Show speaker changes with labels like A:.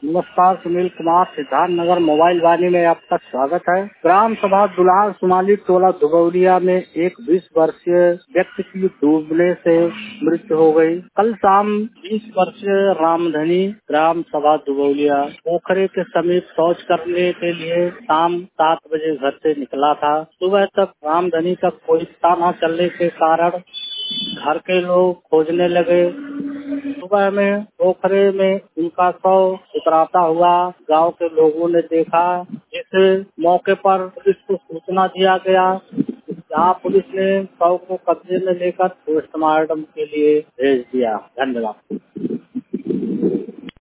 A: नमस्कार, सुनील कुमार, सिद्धार्थ नगर मोबाइल वाणी में आपका स्वागत है। ग्राम सभा दुलार सुमाली टोला दुबौलिया में एक 20 वर्षीय व्यक्ति की डूबने से मृत्यु हो गई। कल शाम 20 वर्षीय रामधनी ग्राम सभा दुबौलिया पोखरे के समीप शौच करने के लिए शाम 7 बजे घर से निकला था। सुबह तक रामधनी का कोई पता न चलने के कारण घर के लोग खोजने लगे। सुबह में पोखरे में उनका शव उतराता हुआ गांव के लोगों ने देखा, जिस मौके पर पुलिस को सूचना दिया गया। जहां पुलिस ने शव को कब्जे में लेकर पोस्टमार्टम के लिए भेज दिया। धन्यवाद।